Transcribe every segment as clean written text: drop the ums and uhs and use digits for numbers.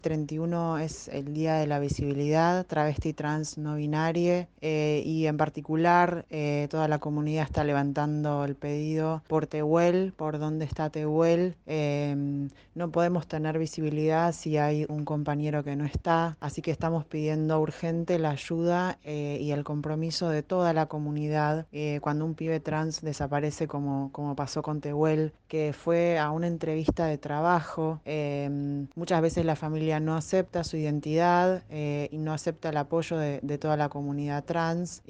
31 es el Día de la Visibilidad Travesti Trans No Binaria, y en particular toda la comunidad está levantando el pedido por Tehuel, por dónde está Tehuel. No podemos tener visibilidad si hay un compañero que no está, así que estamos pidiendo urgente la ayuda y el compromiso de toda la comunidad cuando un pibe trans desaparece como pasó con Tehuel, que fue a una entrevista de trabajo. Muchas veces la familia no acepta su identidad y no acepta el apoyo de toda la comunidad trans,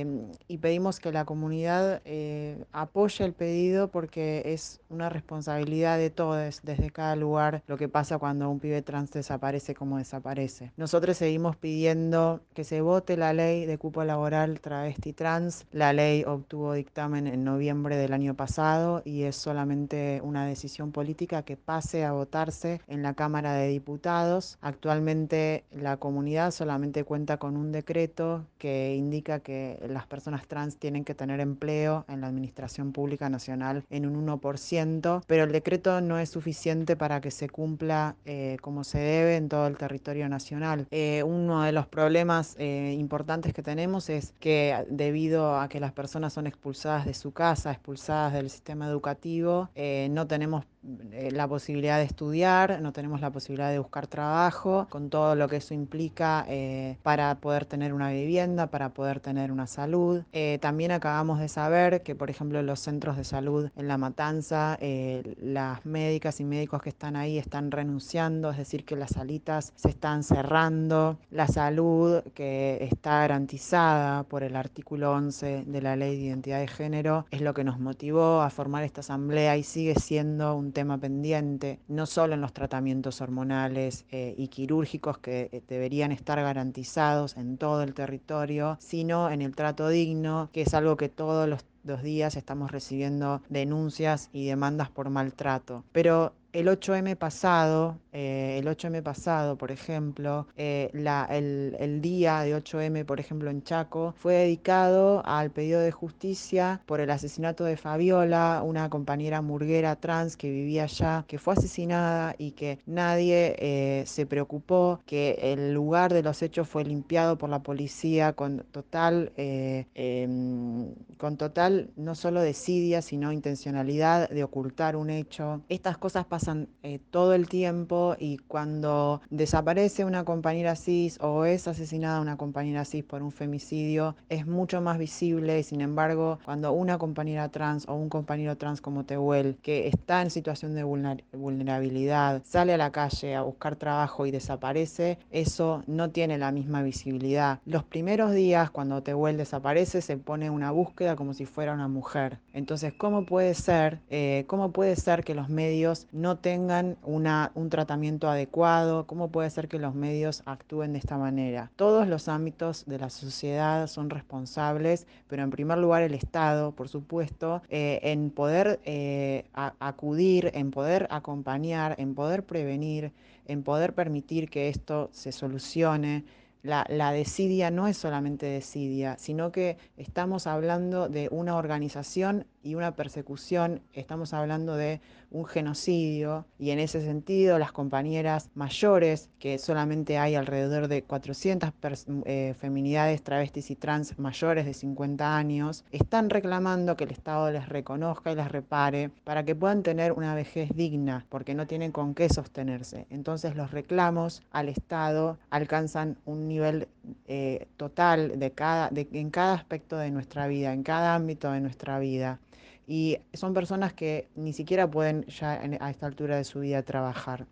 y pedimos que la comunidad apoye el pedido porque es una responsabilidad de todos desde cada lugar lo que pasa cuando un pibe trans desaparece como desaparece. Nosotros seguimos pidiendo que se vote la ley de cupo laboral travesti trans. La ley obtuvo dictamen en noviembre del año pasado y es solamente una decisión política que pase a votarse en la Cámara de Diputados. Actualmente la comunidad solamente cuenta con un decreto que indica que las personas trans tienen que tener empleo en la Administración Pública Nacional en un 1%, pero el decreto no es suficiente para que se cumpla como se debe en todo el territorio nacional. Uno de los problemas importantes que tenemos es que debido a que las personas son expulsadas de su casa, expulsadas del sistema educativo, no tenemos la posibilidad de estudiar, no tenemos la posibilidad de buscar trabajo, con todo lo que eso implica para poder tener una vivienda, para poder tener una salud. También acabamos de saber que, por ejemplo, los centros de salud en La Matanza, las médicas y médicos que están ahí están renunciando, es decir, que las salitas se están cerrando. La salud, que está garantizada por el artículo 11 de la Ley de Identidad de Género, es lo que nos motivó a formar esta asamblea y sigue siendo un tema pendiente, no solo en los tratamientos hormonales y quirúrgicos que deberían estar garantizados en todo el territorio, sino en el trato digno, que es algo que todos los días estamos recibiendo denuncias y demandas por maltrato. Pero el 8M pasado, por ejemplo, el día de 8M, por ejemplo, en Chaco, fue dedicado al pedido de justicia por el asesinato de Fabiola, una compañera murguera trans que vivía allá, que fue asesinada y que nadie se preocupó, que el lugar de los hechos fue limpiado por la policía con total no solo desidia, sino intencionalidad de ocultar un hecho. Estas cosas pasan todo el tiempo, y cuando desaparece una compañera cis o es asesinada una compañera cis por un femicidio, es mucho más visible, y sin embargo, cuando una compañera trans o un compañero trans como Tehuel, que está en situación de vulnerabilidad, sale a la calle a buscar trabajo y desaparece, eso no tiene la misma visibilidad. Los primeros días, cuando Tehuel desaparece, se pone una búsqueda como si fuera una mujer. Entonces, ¿cómo puede ser que los medios no tengan un tratamiento adecuado? ¿Cómo puede ser que los medios actúen de esta manera? Todos los ámbitos de la sociedad son responsables, pero en primer lugar el Estado, por supuesto, en poder acudir, en poder acompañar, en poder prevenir, en poder permitir que esto se solucione. La desidia no es solamente desidia, sino que estamos hablando de una organización y una persecución, estamos hablando de un genocidio, y en ese sentido las compañeras mayores, que solamente hay alrededor de 400 feminidades travestis y trans mayores de 50 años, están reclamando que el Estado les reconozca y les repare para que puedan tener una vejez digna, porque no tienen con qué sostenerse. Entonces los reclamos al Estado alcanzan un nivel total en cada aspecto de nuestra vida, en cada ámbito de nuestra vida. Y son personas que ni siquiera pueden ya a esta altura de su vida trabajar.